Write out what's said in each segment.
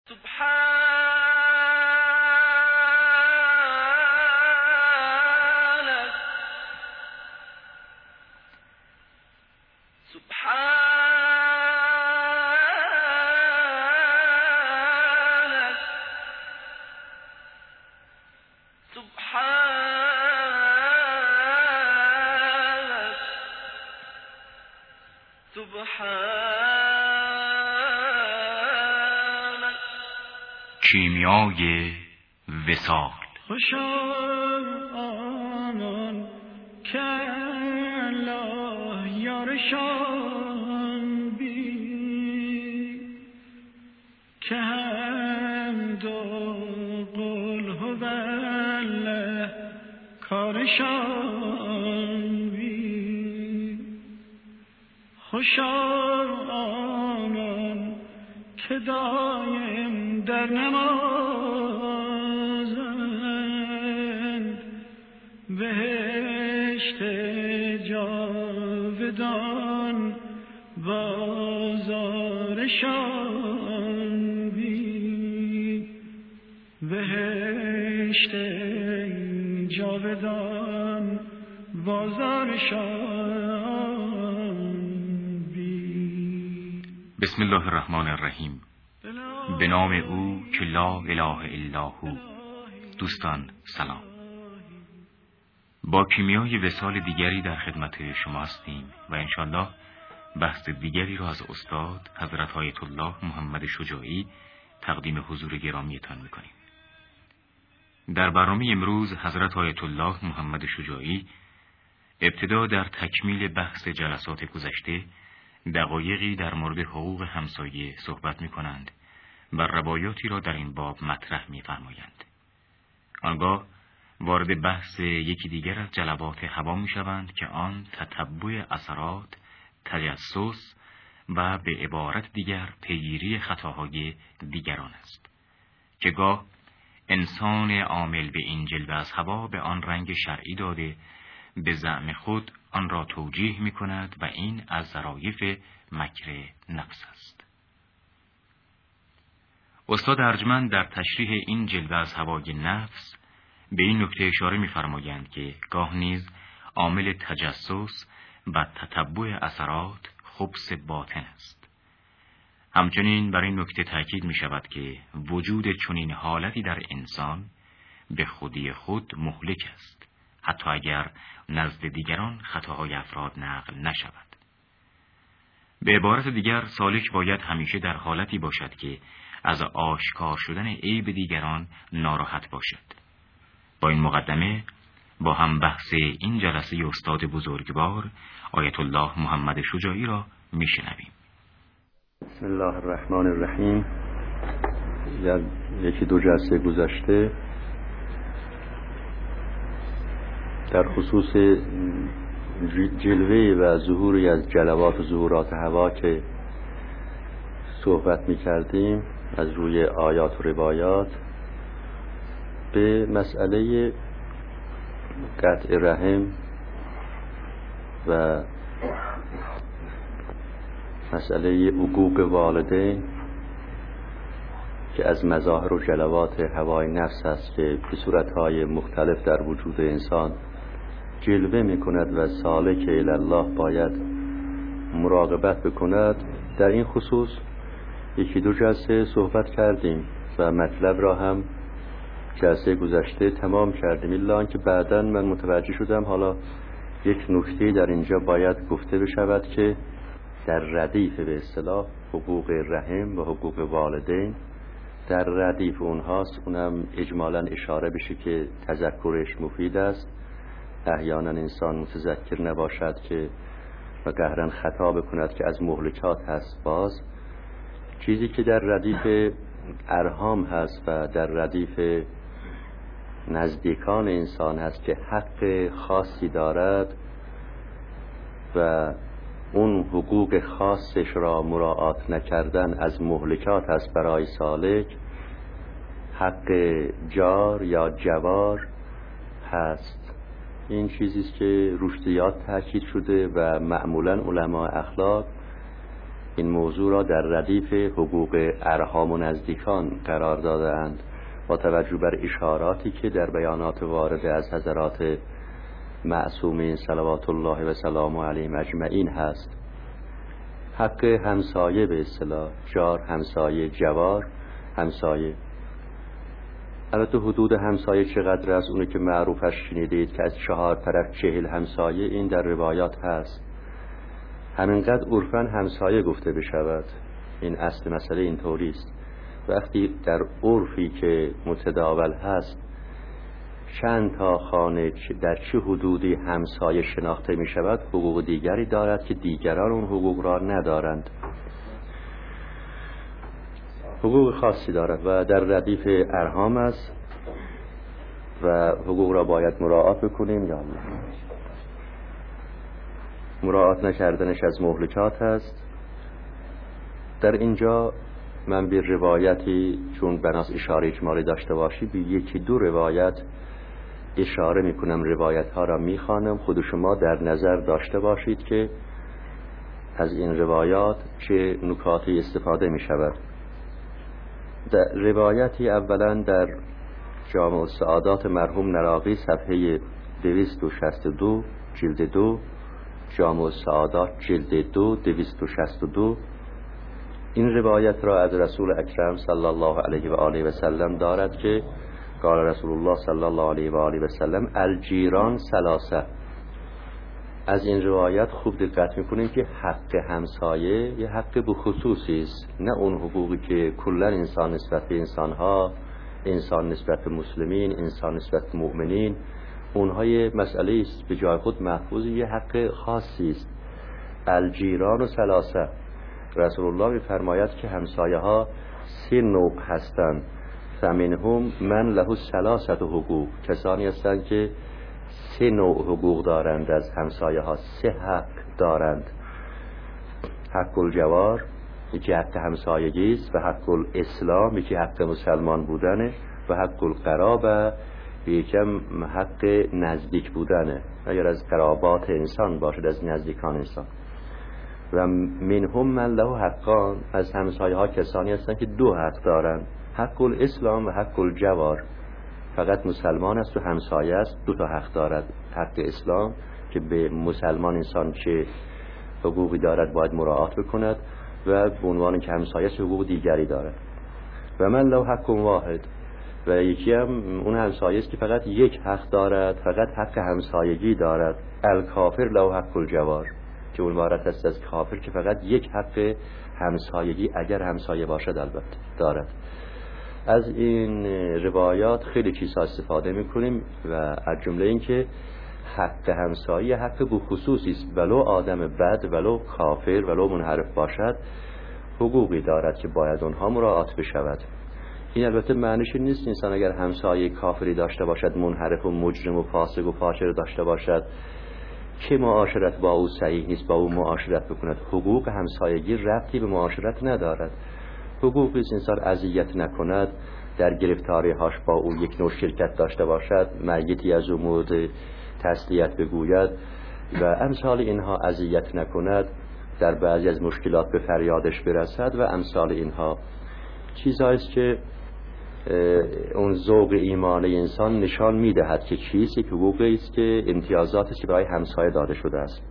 کیمیای وصال. خوشا آنان که الله یارشان بی که حمد و قل هو الله کارشان بی. خوشا آنان که دایم در نمازند بهشت جاودان بازارشان بی. بهشت جاودان بازارشان بی. بسم الله الرحمن الرحیم. به نام او که لا اله الا هو. دوستان سلام. با کیمیای وصال دیگری در خدمت شما هستیم و انشالله بحث دیگری را از استاد حضرت آیت الله محمد شجاعی تقدیم حضور گرامیتان میکنیم. در برنامه امروز حضرت آیت الله محمد شجاعی ابتدا در تکمیل بحث جلسات گذشته دقایقی در مورد حقوق همسایه صحبت میکنند و روایاتی را در این باب مطرح می‌فرمایند. آنگاه وارد بحث یکی دیگر از جلبات هوا می‌شوند که آن تتبع اثرات، تجسس و به عبارت دیگر پیگیری خطاهای دیگران است که گاه انسان عامل به این جلوه از هوا به آن رنگ شرعی داده به زعم خود آن را توجیه می‌کند و این از ظرایف مکر نفس است. استاد ارجمند در تشریح این جلوه از هوای نفس به این نکته اشاره می‌فرمایند که گاه نیز عامل تجسس و تتبع اثرات خبث باطن است. همچنین بر این نکته تأکید می‌شود که وجود چنین حالتی در انسان به خودی خود مهلک است، حتی اگر نزد دیگران خطاهای افراد نقل نشود. به عبارت دیگر سالک باید همیشه در حالتی باشد که از آشکار شدن عیب دیگران ناراحت باشد. با این مقدمه با هم بحث این جلسه استاد بزرگوار آیت الله محمد شجاعی را میشنویم. بسم الله الرحمن الرحیم. در یکی دو جلسه گذشته در خصوص جلوه و ظهوری از جلوات و ظهورات هوا که صحبت می کردیم از روی آیات و روایات به مسئله قطع رحم و مسئله حقوق والدین که از مظاهر و جلوات هوای نفس است که به صورتهای مختلف در وجود انسان جلوه می کند و سالک الی الله باید مراقبت بکند. در این خصوص یکی دو جلسه صحبت کردیم و مطلب را هم جلسه گذشته تمام کردیم، الا آنکه بعداً من متوجه شدم حالا یک نکته در اینجا باید گفته بشود که در ردیف به اصطلاح حقوق رحم و حقوق والدین در ردیف اونهاست. اونم اجمالاً اشاره بشه که تذکرش مفید است. احیانا انسان متذکر نباشد که و قهرن خطا بکند که از مهلکات هست. باز چیزی که در ردیف ارحام هست و در ردیف نزدیکان انسان هست که حق خاصی دارد و اون حقوق خاصش را مراعات نکردن از مهلکات هست برای سالک، حق جار یا جوار هست. این چیزیست که روش زیاد تاکید شده و معمولا علماء اخلاق این موضوع را در ردیف حقوق ارحام و نزدیکان قرار داده‌اند با توجه بر اشاراتی که در بیانات وارد از حضرات معصومین صلوات الله و سلامه علیهم اجمعین هست. حق همسایه به اصطلاح، جار، همسایه، جوار، همسایه. البته حدود همسایه چقدر است اونی که معروفش شنیدید که از 4 طرف 40 همسایه، این در روایات هست. همینقدر عرفاً همسایه گفته بشود، این اصل مسئله اینطوری است. وقتی در عرفی که متداول هست چند تا خانه در چه حدودی همسایه شناخته می شود، حقوق دیگری دارد که دیگران اون حقوق را ندارند، حقوق خاصی دارد و در ردیف ارحام است و حقوق را باید مراعات بکنیم یا نه. مراعات نکردنش از مهلکات است. در اینجا من به روایتی، چون بناس اشاره اجمالی داشته باشی، به 1-2 روایت اشاره میکنم، روایت ها را میخوانم، خود شما در نظر داشته باشید که از این روایات چه نکاتی استفاده میشود. در روایتی اولا در جامع السعادات مرحوم نراقی صفحه 262 جلد 2، جامع السعادات جلد 2 262، این روایت را از رسول اکرم صلی الله علیه و آله و سلم دارد که قال رسول الله صلی الله علیه و آله و سلم الجیران ثلاثه. از این روایت خوب دقت میکنیم که حق همسایه یه حق بخصوصی است، نه اون حقوقی که کلا انسان نسبت به انسانها، انسان نسبت به مسلمین، انسان نسبت به مؤمنین، اونها یه مسئله است به جای خود محفوظ، یه حق خاصی است. الجیران ثلاثه، رسول الله می‌فرماید که همسایه ها 3 نوع هستند. فمنهم من له 3 حقوق، کسانی هستند که 3 نوع حقوق دارند، از همسایه ها 3 حق دارند. حق الجوار، یکی حق همسایگی است، و حق الاسلام، یکی حق مسلمان بودنه، و حق القرابه، یکم حق نزدیک بودنه، اگر از قرابات انسان باشد، از نزدیکان انسان. و منهم من له حقان، از همسایه ها کسانی هستند که 2 حق دارند، حق الاسلام و حق الجوار. فقط مسلمان است و همسایه است، 2 تا حق دارد. حق اسلام که به مسلمان انسان چه حقوقی دارد باید مراعات بکند، و به عنوان که همسایه است حقوق دیگری دارد. و من له حق واحد، و یکی هم اون همسایه است که فقط 1 حق دارد، فقط حق همسایگی دارد. الکافر له حق الجوار، که اون عبارت است از کافر که فقط 1 حق همسایگی اگر همسایه باشد البته دارد. از این روایات خیلی چیزها استفاده میکنیم و از جمله این که حق همسایه حق بخصوصی است، ولو آدم بد، ولو کافر، ولو منحرف باشد، حقوقی دارد که باید اونها مراعات بشود. این البته معنیش نیست انسان اگر همسایه کافری داشته باشد، منحرف و مجرم و فاسق و فاجر داشته باشد، که معاشرت با او صحیح نیست، با او معاشرت بکند. حقوق همسایگی ربطی به معاشرت ندارد. حقوقی است انسان اذیت نکند، در گرفتاری هاش با او یک نوع شرکت داشته باشد، میتی از او مورد تسلیت بگوید و امثال اینها، اذیت نکند، در بعضی از مشکلات به فریادش برسد و امثال اینها. چیزهایی است که اون ذوق ایمانی انسان نشان میدهد که چیزی که حقوقی است که امتیازاتی است که برای همسایه داده شده است.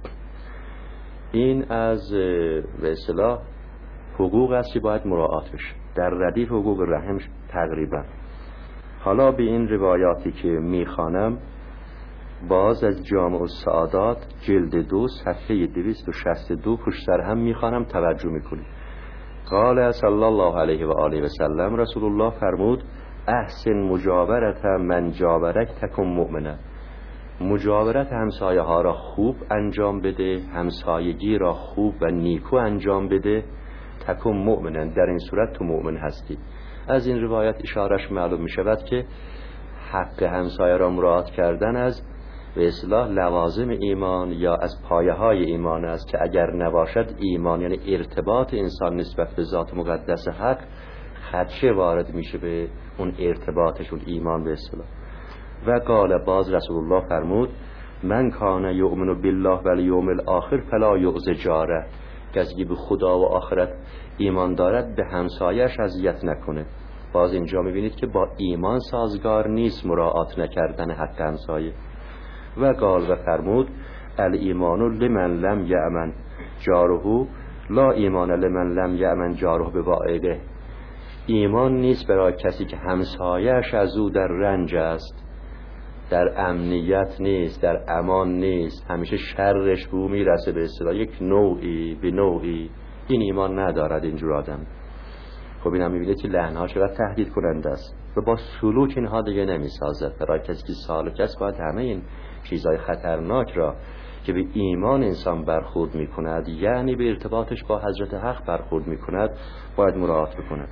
این از به اصطلاح حقوق است که باید مراعات بشه در ردیف حقوق رحم تقریبا. حالا به این روایاتی که میخوانم باز از جامع السعادات جلد 2 صفحه 262 پشت سر هم میخوانم، توجه میکنید. قال صلی الله علیه و آله و سلم، رسول الله فرمود احسن مجاورت من جاورک تکن مؤمنه. مجاورت همسایه ها را خوب انجام بده، همسایگی را خوب و نیکو انجام بده، تکن مؤمنن، در این صورت تو مؤمن هستی. از این روایت اشارش معلوم می شود که حق همسایه را مراعات کردن از به اصطلاح لوازم ایمان یا از پایه های ایمان است که اگر نباشد ایمان، یعنی ارتباط انسان نسبت به ذات مقدس حق، خدشه وارد میشه به اون ارتباطشون ایمان به اصطلاح. و قال، باز رسول الله فرمود من کان یؤمن بالله و الیوم الاخر فلا یؤذ جاره. کسی که به خدا و آخرت ایمان دارد به همسایش اذیت نکنه. باز اینجا میبینید که با ایمان سازگار نیست مراعات نکردن حق همسایه. و قال و فرمود الایمان لمن لم یأمن جاره لا ایمان لمن لم یأمن جاره بوائده. ایمان نیست برای کسی که همسایش از او در رنج است، در امنیت نیست، در امان نیست، همیشه شرش به او میرسه، به اصطلاح یک نوعی به نوعی. این ایمان ندارد اینجور آدم. خب این هم میبینید که لعنها چقدر تهدید کننده است و با سلوک اینها دیگه نمیسازد. برای کسی که سالک است باید همه این چیزهای خطرناک را که به ایمان انسان برخورد میکند، یعنی به ارتباطش با حضرت حق برخورد میکند، باید مراعات بکند.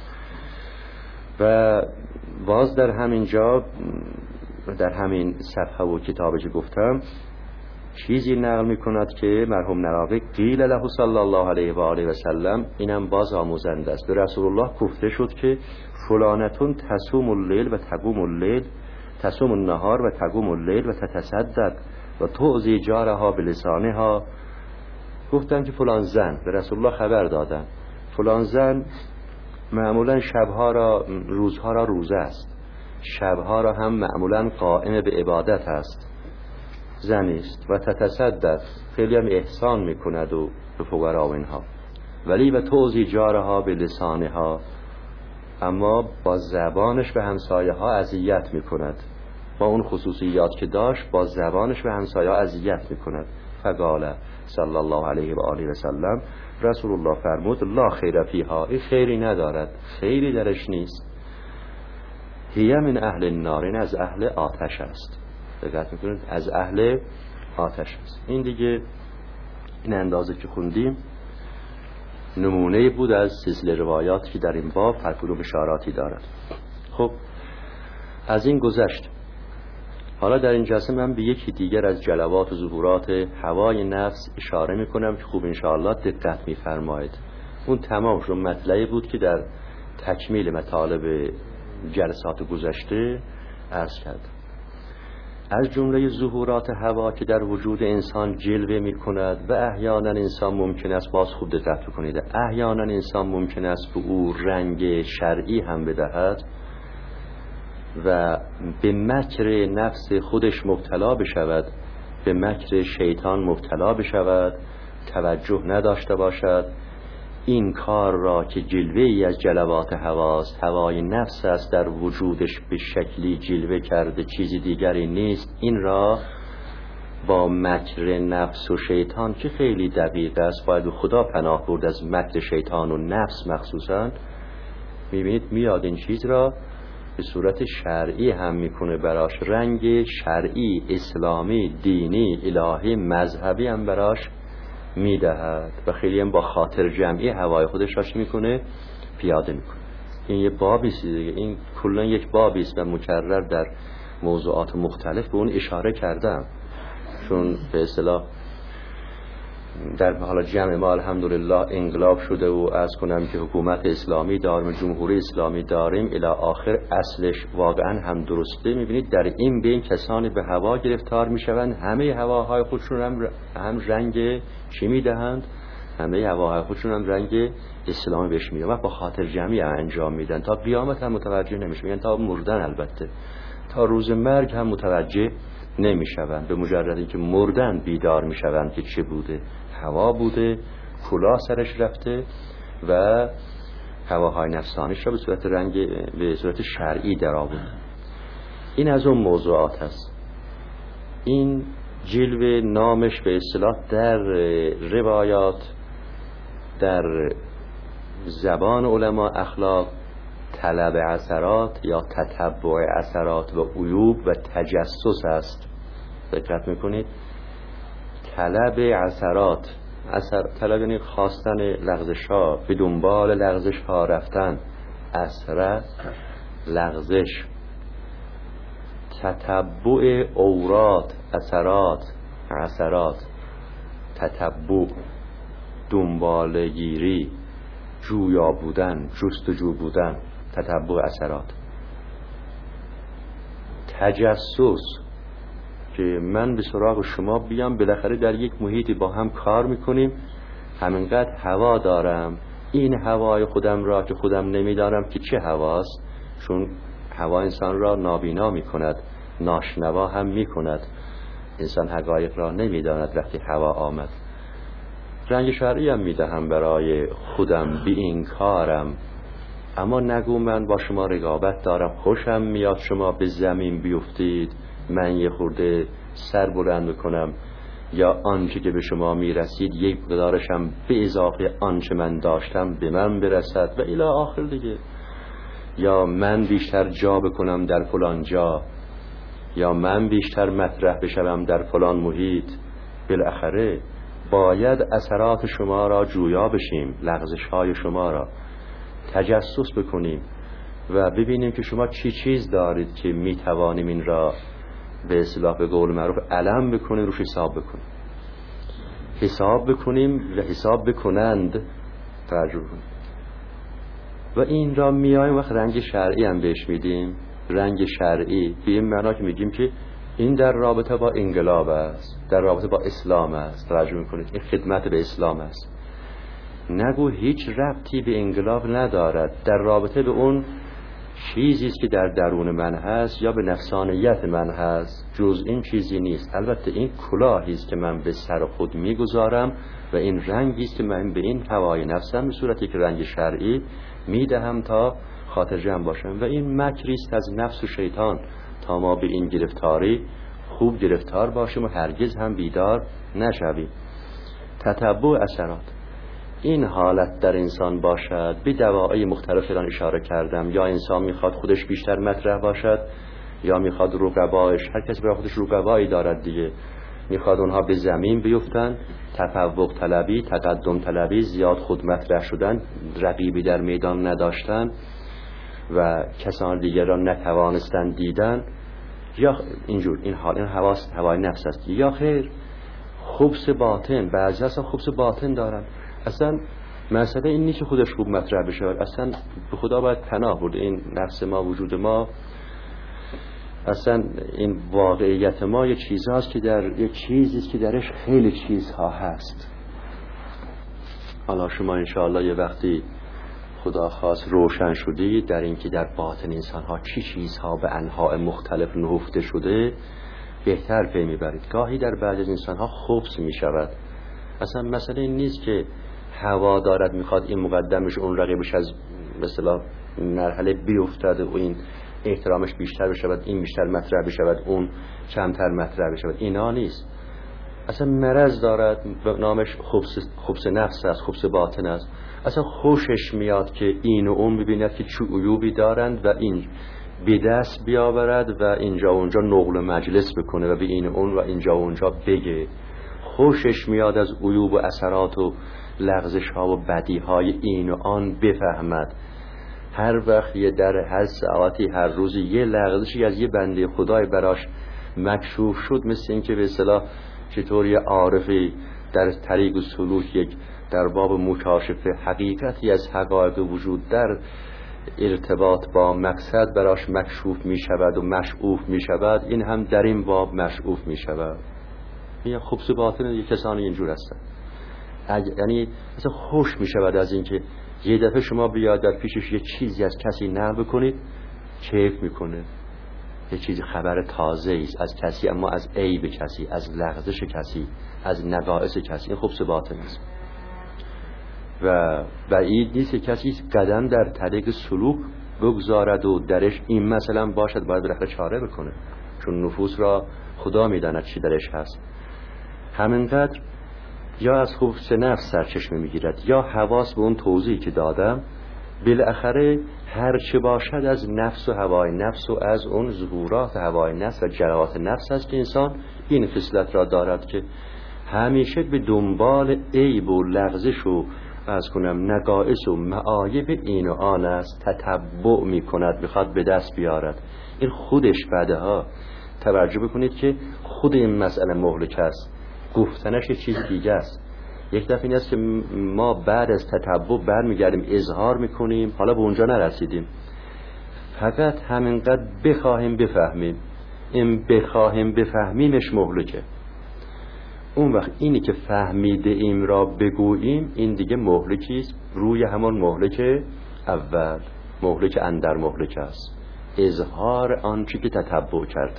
و باز در همین جا در همین صفحه و کتابی که گفتم چیزی نقل میکند که مرحوم نراقی قیل له صلی الله علیه و آله و سلم، اینم باز آموزنده است. به رسول الله گفته شد که فلانتون تصوم اللیل و تقوم اللیل، تصوم النهار و تقوم اللیل و تتصدق و تعزی جارها بلسانها. گفتن که فلان زن، به رسول الله خبر دادن فلان زن معمولا شبها را روزها را روزه است، شبها را هم معمولا قائم به عبادت است، زنی است و تتصدق، خیلی هم احسان میکند و به فقرا و اینها، ولی و تعزی جارها به لسانها، اما با زبانش به همسایه ها اذیت میکند. با اون خصوصیات که داشت با زبانش به همسایه ها اذیت میکند. فقال صلی الله علیه و آله و سلم، رسول الله فرمود لا خیر فیها، این خیری ندارد، خیری درش نیست. هی من اهل النار، این از اهل آتش است. دقت میکنید، از اهل آتش است. این دیگه این اندازه که خوندیم نمونه بود از سلسله روایات که در این باب هر کدوم اشاراتی دارد. خب از این گذشت. حالا در این جلسه من به یکی دیگر از جلوات و ظهورات هوای نفس اشاره میکنم که خوب انشاءالله دقت میفرمایید. اون تمام شد مطلعی بود که در تکمیل مطالب جلسات گذشته عرض کردم. از جمله ظهورات هوا که در وجود انسان جلوه میکند و احیانا انسان ممکن است، باز خوب دقت کنید، احیانا انسان ممکن است به او رنگ شرعی هم بدهد و به مکر نفس خودش مبتلا بشود، به مکر شیطان مبتلا بشود، توجه نداشته باشد. این کار را که جلوه‌ای از جلوات هواست، هوای نفس است در وجودش به شکلی جلوه کرده، چیزی دیگری نیست، این را با مکر نفس و شیطان که خیلی دقیق است، باید خدا پناه برد از مکر شیطان و نفس مخصوصا. میبینید میاد این چیز را به صورت شرعی هم میکنه، براش رنگ شرعی، اسلامی، دینی، الهی، مذهبی هم براش میدهد و خیلی هم با خاطر جمعی هوای خودش راش میکنه، پیاده میکنه. این یه بابی است دیگه، این کلا یک بابی است و مکرر در موضوعات مختلف به اون اشاره کردم، چون به اصطلاح در حالا جمع ما الحمدلله انقلاب شده و از کنم که حکومت اسلامی داریم، جمهوری اسلامی داریم الی آخر، اصلش واقعا هم درسته. میبینید در این بین کسانی به هوا گرفتار میشوند، همه هواهای خودشون هم رنگ چی میدهند؟ همه هواهای خودشون هم رنگ اسلامی بهش میدن و با خاطر جمعی انجام میدن. تا قیامت هم متوجه نمیشه، میگن تا مردن، البته تا روز مرگ هم متوجه نمیشوند. به مجرد اینکه مردن بیدار میشوند که چه بوده، هوا بوده، کلاه سرش رفته و هواهای نفسانیش را به صورت رنگ، به صورت شرعی در آورده. این از اون موضوعات هست. این جلوه نامش به اصطلاح در روایات، در زبان علما اخلاق، طلب اثرات یا تتبع اثرات و عیوب و تجسس است. دقت میکنید، طلب اثرات، طلب یعنی خواستن لغزش ها، به دنبال لغزش ها رفتن، اثر لغزش، تتبع اورات، اثرات، تتبع دنبالگیری، جویا بودن، جستجو بودن، تتبع اثرات. تجسس که من به سراغ شما بیام، بالاخره در یک محیطی با هم کار میکنیم، همینقدر هوا دارم، این هوای خودم را که خودم نمیدانم که چه هواست، چون هوا انسان را نابینا می کند، ناشنوا هم می کند، انسان حقایق را نمیداند. وقتی هوا آمد رنگ شرعی هم میدهم برای خودم، بی این کارم، اما نگو من با شما رقابت دارم، خوشم میاد شما به زمین بیفتید، من یه خورده سر بلند بکنم، یا آنچه که به شما میرسید یک مقدارشم به اضافه آنچه من داشتم به من برسد و الی آخر دیگه، یا من بیشتر جا بکنم در فلان جا، یا من بیشتر مطرح بشم در فلان محیط. بالاخره باید اثرات شما را جویا بشیم، لغزش های شما را تجسس بکنیم و ببینیم که شما چی چیز دارید که میتوانیم این را به اصطلاح به قول معروف علم بکنیم، روش حساب بکنیم و حساب بکنند ترجمه کنیم. و این را میایم وقت رنگ شرعی هم بهش میدیم. رنگ شرعی به این معنا که میگیم که این در رابطه با انقلاب است، در رابطه با اسلام است. ترجمه کنید این خدمت به اسلام است. نگو هیچ ربطی به انقلاب ندارد، در رابطه به اون چیزی است که در درون من هست یا به نفسانیت من هست، جز این چیزی نیست. البته این کلاهی است که من به سر خود میگذارم و این رنگی است که من به این هوای نفسم به صورتی که رنگ شرعی میدهم تا خاطر جمع باشم. و این مکری است از نفس و شیطان تا ما به این گرفتاری خوب گرفتار باشیم و هرگز هم بیدار نشویم. تتبع اثرات این حالت در انسان باشد، به دواعی مختلف را اشاره کردم. یا انسان میخواد خودش بیشتر مطرح باشد، یا میخواد رقبایش، هر کسی برای خودش رقبایی دارد دیگه، میخواد اونها به زمین بیفتن، تفوق طلبی، تقدم طلبی، زیاد خود مطرح شدن، رقیبی در میدان نداشتن و کسان دیگر را نتوانستن دیدن، یا اینجور این حال، این هوای نفس است. یا خیر خبث باطن، بعضی اصلا خبث باطن دارن، اصلا مسئله این نیست که خودش خوب مطرح بشه، اصلا به خدا باید پناه برد. این نفس ما، وجود ما، اصلا این واقعیت ما یه چیزهاست که یه چیزیست که درش خیلی چیزها هست. حالا شما انشاءالله یه وقتی خدا خواست روشن شدید در این که در باطن انسان ها چی چیزها به انواع مختلف نهفته شده، بهتر پی میبرید. گاهی در بعضی از انسان ها خبث میشود. اصلا مسئله این نیست که هوا دارد میخواد این مقدمش اون رقیبش از مثلا مرحله بیفتد و این احترامش بیشتر بشود، این بیشتر مطرح بشود، اون کمتر مطرح بشود. اینا نیست. اصلا مرض دارد، نامش خبث نفس است، خبث باطن است. اصلا خوشش میاد که این و اون ببیند که چه عیوبی دارند و این به دست بیاورد و اینجا و اونجا نقل مجلس بکنه و به این و اون و اینجا و اونجا بگه. خوشش میاد از عیوب و اثرات و لغزش ها و بدی های این و آن بفهمد. هر وقت یه در هر ساعتی هر روزی یه لغزشی از یه بنده خدای براش مکشوف شد، مثل این که به اصطلاح چطور یه عارفی در طریق سلوک یک در باب مکاشفه حقیقتی از حقایق وجود در ارتباط با مقصد براش مکشوف می شود و مشعوف می شود، این هم در این باب مشعوف می شود. این خبث باطن یک کسانی اینجور هستن. یعنی مثلا خوش می شود از این که یه دفعه شما بیاد در پیشش یه چیزی از کسی نقل بکنید، کیف میکنه، یه چیزی خبر تازه است از کسی، اما از عیب کسی، از لغزش کسی، از نقائص کسی. این خبث باطن است و بعید نیست کسی قدم در طریق سلوک بگذارد و درش این مثلا باشد، باید بالاخره چاره بکنه، چون نفوس را خدا میداند چی درش هست. همینقدر یا از خبث نفس سرچشمه میگیرد یا حواس به اون توضیحی که دادم، بالاخره هر چه باشد از نفس و هوای نفس و از اون ظهورات هوای نفس و جرات نفس است که انسان این خصلت را دارد که همیشه به دنبال عیب و لغزش و از کنم نقائص و معایب این و آن است، تتبع می کند، بخواد به دست بیارد. این خودش بعدها توجه بکنید که خود این مسئله مهلک است، گفتنش یه چیز دیگه است. یک دفعه این است که ما بعد از تتبع برمیگردیم اظهار میکنیم، حالا به اونجا نرسیدیم، فقط همینقدر بخواهیم بفهمیم. این بخواهیم بفهمیمش مهلکه. اون وقت اینی که فهمیده ایم را بگوییم، این دیگه مهلکیست روی همون مهلک اول، مهلک اندر مهلک است، اظهار آنچه که تتبع کرد.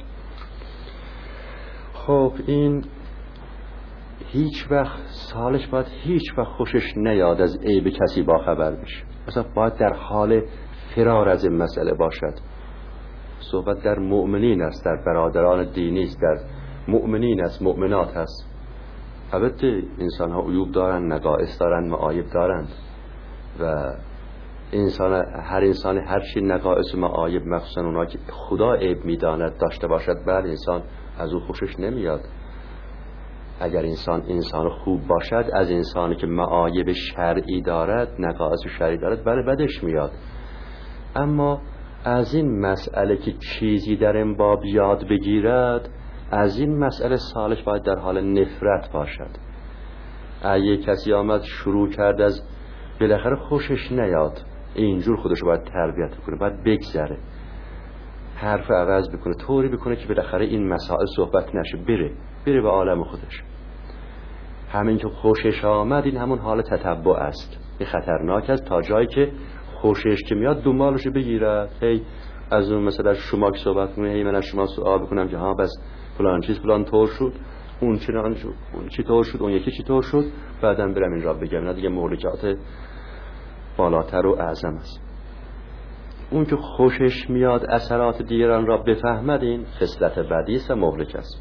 خب این هیچ وقت سالش باید هیچ وقت خوشش نیاد از عیب کسی با خبر بشه، مثلا باید در حال فرار از این مسئله باشد. صحبت در مؤمنین است، در برادران دینی است، در مؤمنین است، مؤمنات است. البته انسان ها عیوب دارند، نقائص دارند، معایب دارند و هر انسان هر چی نقائص و معایب، مخصوصا اونها که خدا عیب میداند داشته باشد، بعد انسان از او خوشش نمیاد. اگر انسان خوب باشد، از انسانی که معایب شرعی دارد، نقائص شرعی دارد، بله بدش میاد. اما از این مسئله که چیزی در این باب یاد بگیرد، از این مسئله سالش باید در حال نفرت باشد. اگه کسی آمد شروع کرد از بالاخره خوشش نیاد، اینجور خودشو باید تربیت کنه، باید بگذره، حرف عوض بکنه، طوری بکنه که بالاخره این مسائل صحبت نشه، بره به عالم خودش. همین که خوشش آمد، این همون حال تتبع است. این خطرناک است تا جایی که خوشش که میاد دنبالشو بگیرد. هی از اون مثلا شما که صحبت کنه، هی من از شما سوال بکنم که ها بس فلان چیز فلان طور شد، اون چنان شد، اون چی طور شد، اون یکی چی طور شد، بعدم برم این را بگم. نه دیگه مهلکات بالاتر و اعظم است. اون که خوشش میاد اثرات دیگران را بفهمد، این خصلت بدی است و مهلک است.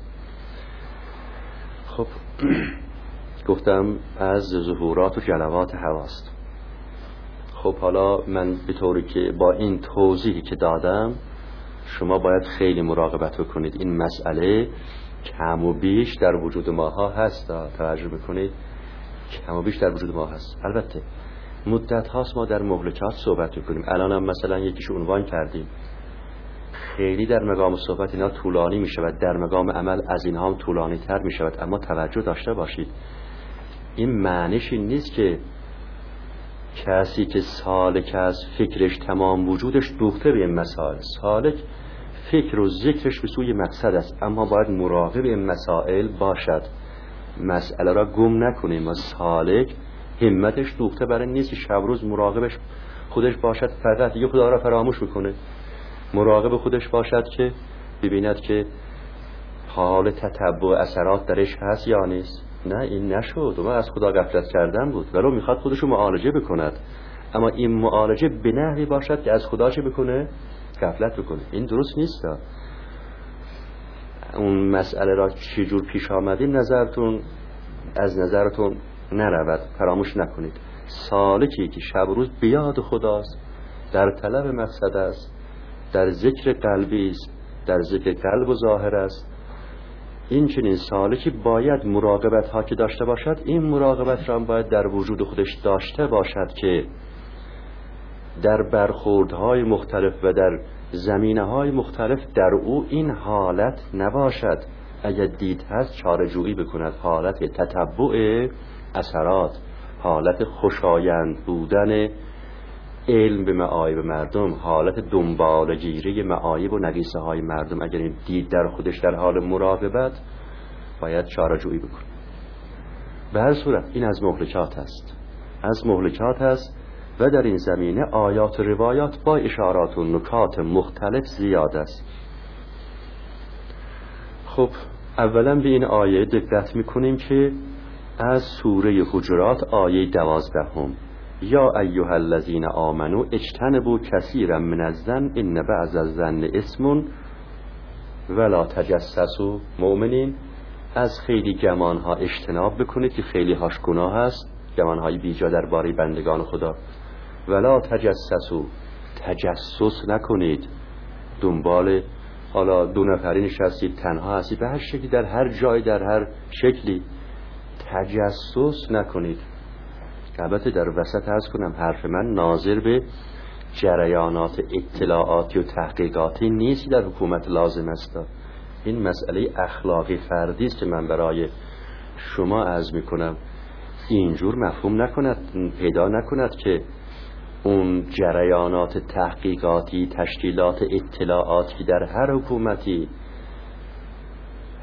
خب گفتم از ظهورات و جلوات هواست. خب حالا من به طوری که با این توضیحی که دادم، شما باید خیلی مراقبت کنید. این مسئله کم و بیش در وجود ماها هست، توجه بکنید، کم و بیش در وجود ما هست. البته مدت هاست ما در مهلکات صحبت میکنیم. الان هم مثلا یکیش عنوان کردیم، خیلی در مقام صحبت اینا طولانی میشود، در مقام عمل از اینها هم طولانی تر میشود. اما توجه داشته باشید، این معنیش این نیست که کسی که سالک است فکرش تمام وجودش دوخته به این مسائل. سالک فکر و ذکرش به سوی مقصد است، اما باید مراقب این مسائل باشد، مسئله را گم نکنیم. و سالک همتش دوخته برای نیست که شب روز مراقبش خودش باشد، فقط دیگه خدا را فراموش میکنه. مراقب خودش باشد که ببیند که حال تتبع اثرات درش هست یا نیست. نه این نشد و من از خدا غفلت کردم بود، ولو میخواد خودشو معالجه بکند، اما این معالجه به نحوی باشد که از خدا چه بکنه؟ غفلت بکنه. این درست نیست. اون مسئله را چی جور پیش آمدیم از نظرتون نرود، فراموش نکنید. سالکی که شب روز بیاد خداست، در طلب مقصد است، در ذکر قلبی است، در ذکر قلب و ظاهر است، این چنین سالکی باید مراقبت ها که داشته باشد، این مراقبت را باید در وجود خودش داشته باشد که در برخوردهای مختلف و در زمینه‌های مختلف در او این حالت نباشد. اگر دید هست چاره جویی بکند، حالت تتبع اثرات، حالت خوشایند بودن علم به معایب مردم، حالت دنبالگیری معایب و نقیصه های مردم. اگر این دید در خودش در حال مراقبت، باید چاره جویی بکند. به هر صورت این از مهلکات است، و در این زمینه آیات و روایات با اشارات و نکات مختلف زیاد است. خب اولا به این آیه دقت میکنیم که از سوره حجرات آیه 12: یا ایها الذین آمنوا اجتنبوا کثیرا من الظن ان بعض الظن اسم ولا تجسسوا. مؤمنین از خیلی گمان ها اجتناب بکنید که خیلی هاش گناه است، گمان های بیجا درباره بندگان خدا. ولا تجسسوا، تجسس نکنید، دنبال حالا دو نفری نشستید، تنها هستید، به هر شکلی، در هر جای، در هر شکلی تجسس نکنید. البته در وسط عرض کنم حرف من ناظر به جریانات اطلاعاتی و تحقیقاتی نیست در حکومت لازم است. این مسئله اخلاقی فردی است که من برای شما عرض میکنم. اینجور مفهوم نکند، پیدا نکند که اون جریانات تحقیقاتی، تشکیلات اطلاعاتی در هر حکومتی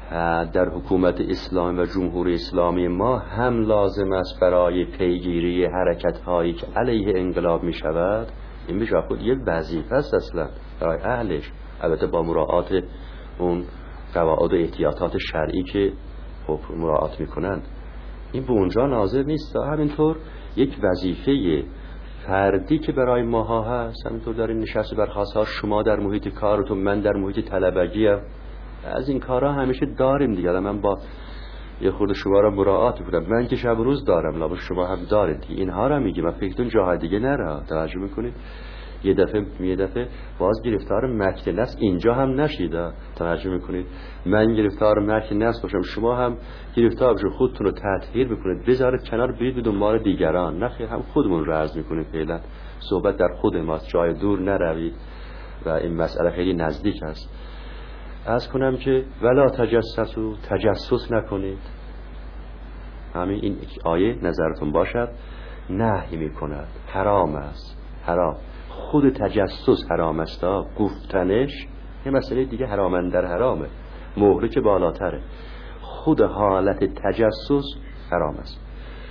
در حکومت اسلام و جمهوری اسلامی ما هم لازم است برای پیگیری حرکت‌هایی که علیه انقلاب می شود، این به جای خود یک وظیفه است اصلا برای اهلش، البته با مراعات اون قواعد و احتیاطات شرعی که مراعات میکنند. این به اونجا ناظر نیست. همینطور یک وظیفه فردی که برای ماها هست، همینطور در این نشست برخاست ها، شما در محیط کارتون، من در محیط طلبگیم، از این کارها همیشه داریم دیگه. من با یه خورده شما را مراعات میکنم، من که شب روز دارم، لابد شما هم دارید. اینها را میگم، من فکرتون جاهای دیگه نره. توجه میکنید؟ یه دفعه باز گرفتار مکت نفس اینجا هم نشیده. توجه میکنید؟ من گرفتار مکت نفس باشم، شما هم گرفتار باشید، خودتون رو تطهیر بکنید، بذارید کنار، برید به دنبال دیگران. نخیر، هم خودمون رو عرض میکنید. فعلا صحبت در خود ماست، جای دور نروید و این مسئله خیلی نزدیک است. عرض کنم که ولا تجسسوا، تجسس نکنید. همین این آیه نظرتون باشد، نهی میکند، حرام است. حرام، خود تجسس حرام است، گفتنش یه مسئله دیگه، حرامن در حرامه، مهره که بالاتره. خود حالت تجسس حرام است.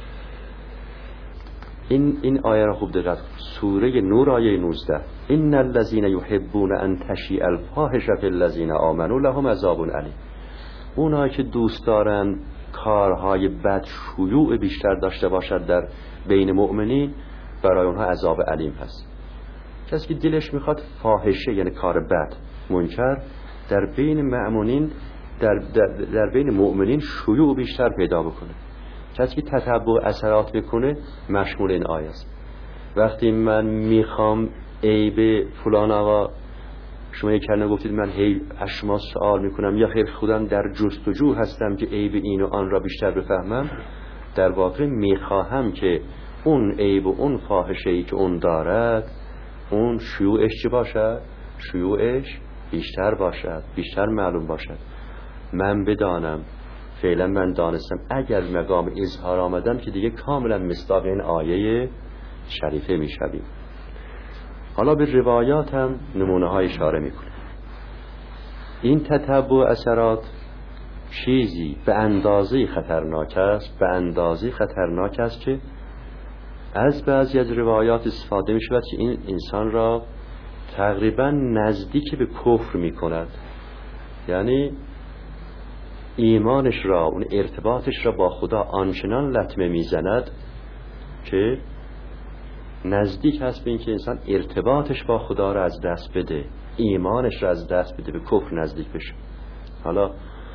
این آیه را خوب دقت، سوره نور آیه 19: ان الذين يحبون ان تشیع الفاحشه فی الذين آمنوا لهم عذاب علیم. اونایی که دوست دارن کارهای بد شیوع بیشتر داشته باشد در بین مؤمنین، برای اونها عذاب علیم هست. کسی که دلش میخواد فاحشه، یعنی کار بد، منکر، در بین مؤمنین در بین مؤمنین شیوع بیشتر پیدا بکنه، کسی که تتبع اثرات بکنه، مشمول این آیه است. وقتی من میخوام عیب فلان آقا، شما یک کلمه گفتید، من هی از شما سوال میکنم، یا خیر خودم در جستجو هستم که عیب این و آن را بیشتر بفهمم، در واقع میخواهم که اون عیب و اون فاحشه‌ای که اون دارد، اون شیوعش چه باشد؟ شیوعش بیشتر باشد، بیشتر معلوم باشد. من بدانم، فعلا من دانستم، اگر مقام اظهار آمدم که دیگه کاملا مصداق این آیه شریفه میشویم. حالا به روایات هم نمونه های اشاره میکنه. این تتبع اثرات چیزی به اندازه خطرناک است، به اندازه خطرناک است که از بعضی از روایات استفاده می شود که این انسان را تقریبا نزدیک به کفر می کند. یعنی ایمانش را، اون ارتباطش را با خدا آنچنان لطمه می زند که نزدیک هست به این که انسان ارتباطش با خدا را از دست بده، ایمانش را از دست بده، به کفر نزدیک بشه. حالا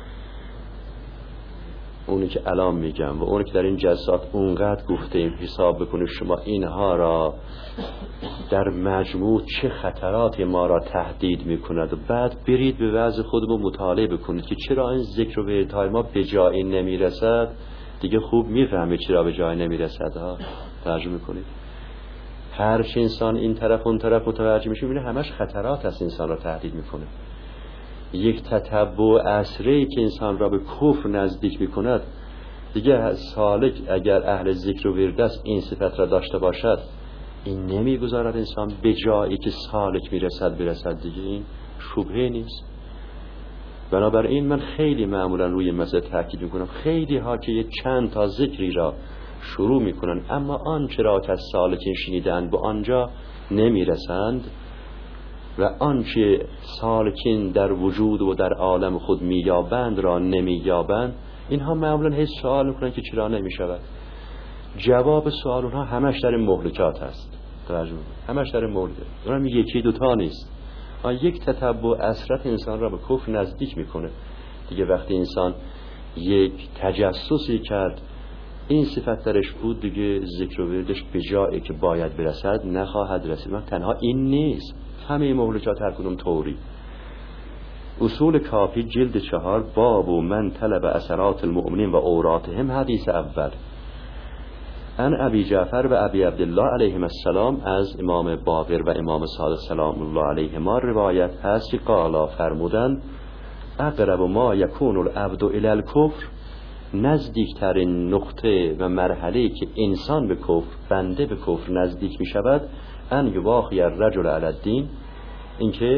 اونی که الان میگم و اونی که در این جلسات اونقدر گفتیم، حساب بکنید شما اینها را در مجموع چه خطراتی ما را تهدید میکند و بعد برید به وضع خودمون مطالعه بکنید که چرا این ذکر و وردهای ما به جایی نمیرسد. دیگه خوب میفهمید چرا به جایی نمیرسد ها. ترجمه میکنید. هر چه انسان این طرف اون طرف متوجه میشه، میبینه همش خطرات است انسان را تهدید میکنه. یک تتبع اسره‌ای که انسان را به کفر نزدیک میکند، دیگه سالک اگر اهل ذکر و ورد است این صفت را داشته باشد، این نمیگذارد انسان به جایی که سالک برسد دیگه. این شبهه نیست. بنابراین من خیلی معمولا روی این مسئله تاکید میکنم. خیلی ها که یه چند تا ذکری را شروع میکنن، اما آنچه را که از سالکین شنیدن به آنجا نمیرسند و آنچه سالکین در وجود و در عالم خود مییابند را نمییابند، اینها معمولا هیچ سوال میکنن که چرا نمیشود. جواب سوال اونها همش در مهلکات هست. همش در مهلکات. اونم یکی دوتا نیست. یک تتبع اسرت انسان را به کفر نزدیک میکنه. دیگه وقتی انسان یک تجسسی کرد، این صفت درش بود، دیگه ذکر و وردش به جایی که باید برسد نخواهد رسید. من تنها این نیست، همه مهلکات هر کدوم طوری. اصول کافی جلد 4 باب و من طلب اثرات المؤمنین و اوراتهم، حدیث اول. ان ابی جعفر و ابی عبدالله علیهم السلام، از امام باقر و امام صادق سلام الله علیهما روایت هست که قالا فرمودن اقرب ما یکون العبد الی الکفر، نزدیکترین نقطه و مرحله که انسان به کفر، بنده به کفر نزدیک می شود، ان یواخی الرجل علی الدین، اینکه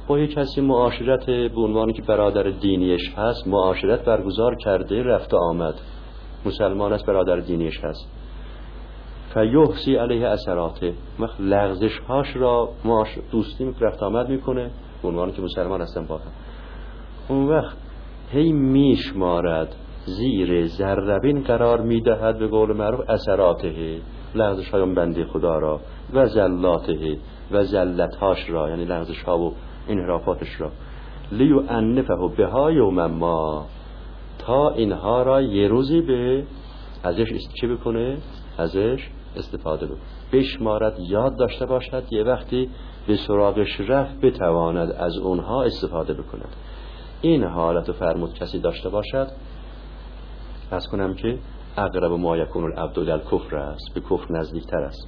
با یک کسی معاشرت به عنوانی که برادر دینیش هست معاشرت برگزار کرده، رفت و آمد، مسلمان است، برادر دینیش هست، فیحسی علیه اثراته، لغزش هاش را دوستی رفت آمد میکنه به عنوانی که مسلمان هستن با هم. اون وقت هی میشمارد، زیر ذربین قرار میدهد به قول معروف اثراته، لغزش های اون بنده خدا را، و زلاته و زلتهاش را، یعنی لغزش ها و انحرافاتش را، لیو انفه بها یوم ما، تا اینها را یه روزی به ازش چه بکنه؟ ازش استفاده بکنه، بشمارد، یاد داشته باشد، یه وقتی به سراغش رفت بتواند از اونها استفاده بکند. این حالت فرمود کسی داشته باشد، از کنم که اقرب ما یکون العبد الی الکفر است، به کفر نزدیکتر است.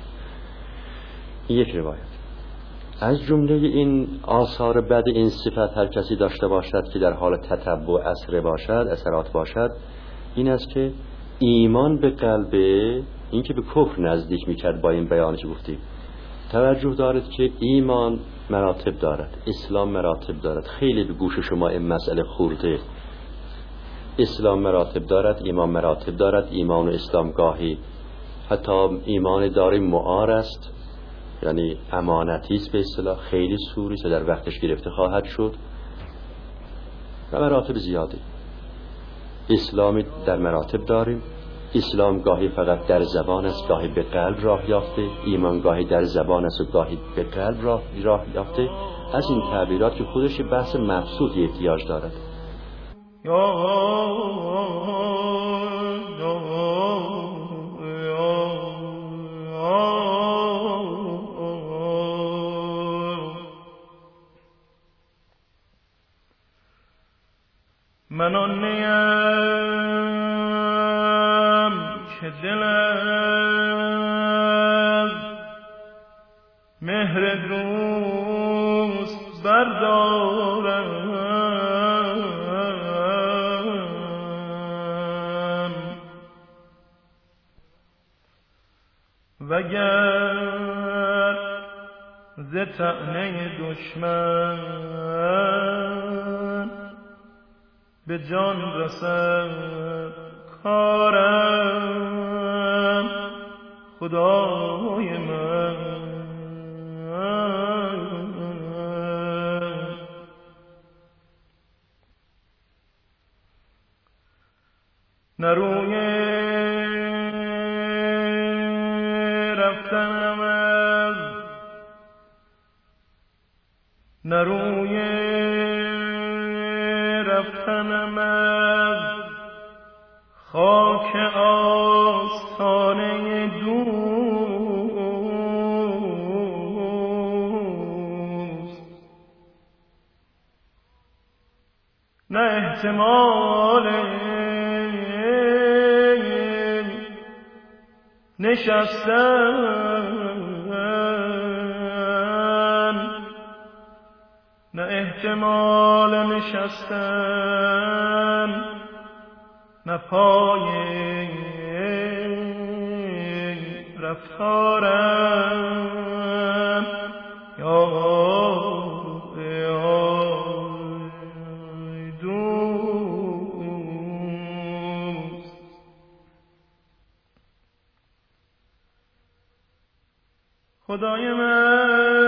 یک روایت از جمله این آثار بد این صفت هر کسی داشته باشد که در حال تتبع اثرات باشد، این است که ایمان به قلب، این که به کفر نزدیک میکرد با این بیانی که گفتیم. توجه دارد که ایمان مراتب دارد، اسلام مراتب دارد. خیلی به گوش شما این مسئله خورده. اسلام مراتب دارد، ایمان مراتب دارد. ایمان و اسلام گاهی حتی ایمان داری معار است، یعنی امانتی است به اصطلاح، خیلی سوری است، در وقتش گرفته خواهد شد و مراتب زیاده. اسلامی در مراتب داریم. اسلام گاهی فقط در زبان است، گاهی به قلب راه یافته. ایمان گاهی در زبان است و گاهی به قلب راه یافته. از این تعبیرات که خودش بحث مبسوطی احتیاج دارد. من آنیم که دل از مهر دوست بردارم، وگر ز طعنه دشمن به جان رسد کارم، خدای من نه روی رفتنم از، نه روی رفتنم از خاک آستانه دوست، نه احتمال نشستن، نه احتمال نشستن، نه پای رفتارم. یا دوست، خدای من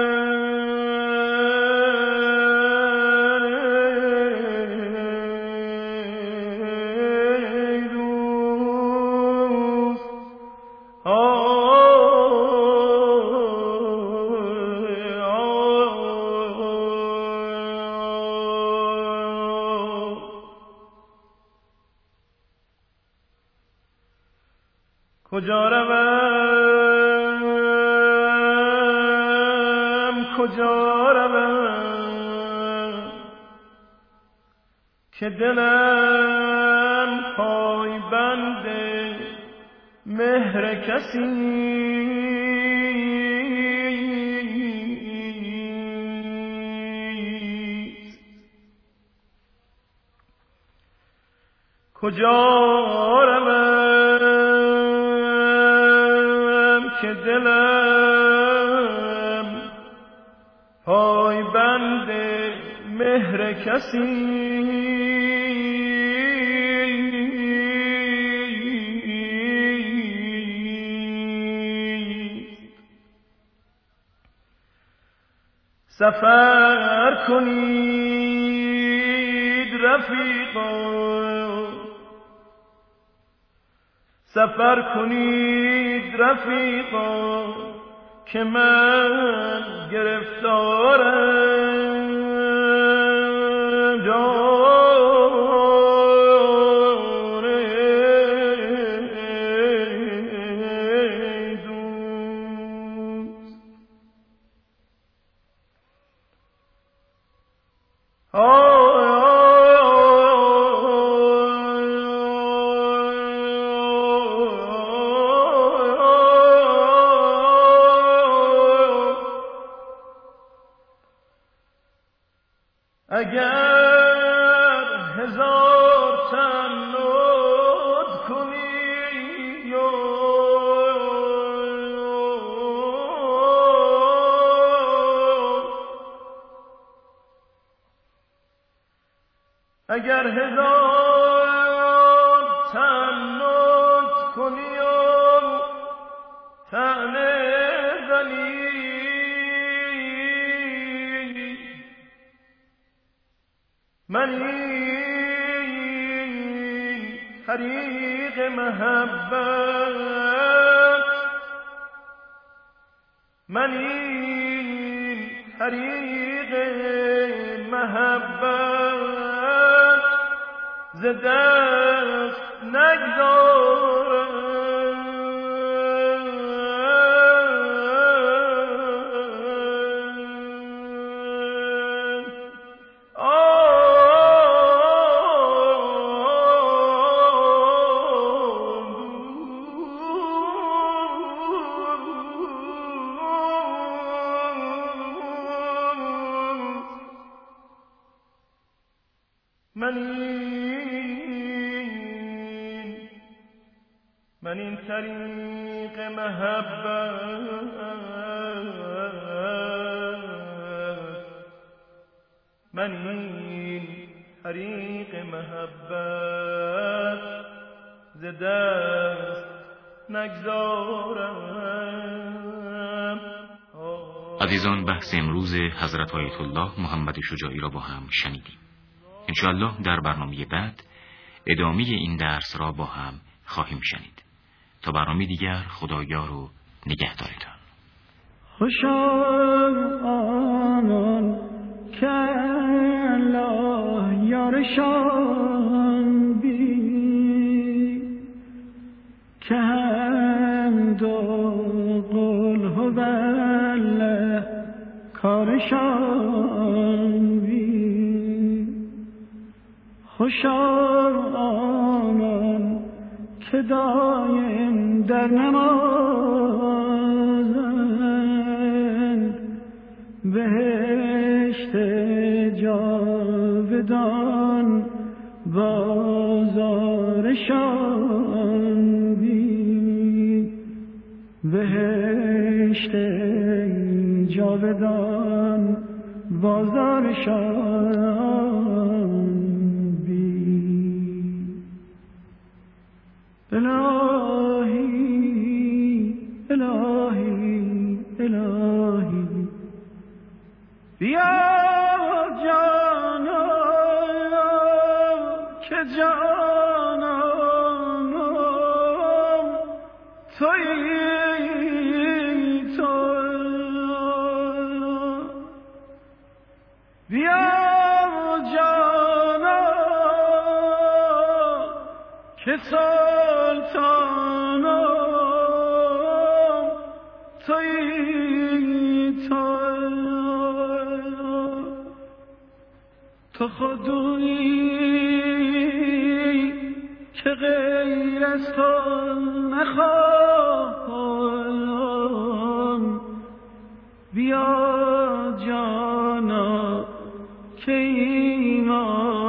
کجا روم که دلم پای بند مهر کسیست، کجا روم که دلم پای بند مهر کسی سفر کنید رفیقا، سفر کنید رفیقا که من گرفتارم اگر هزار تن نود کنی اگر هزار تن نود کنی و طعنه زنی من این طریق محبت، من این طریق محبت ز دست نگذارم. من این طریق محبت، من این طریق محبت ز دست نگذارم. عزیزان، بحث امروز حضرت آیت الله محمد شجاعی را با هم شنیدیم. انشاءالله در برنامه بعد ادامه این درس را با هم خواهیم شنید. تا برنامه دیگر خدایار و نگهدارتان. خوشا آنان که الله یارشان بی که هم دو قل هو الله کارشان بی. خوشا آنان که دایم در نمازند بهشت جاودان بازارشان بی. بهشت جاودان بازارشان الهی الهی الهی بیا جانا که جانانم تویی تو. بیا جانا که سلطانم تویی تو. تو خودی که غیر از تو نخواهم. بیا جانا که ایمان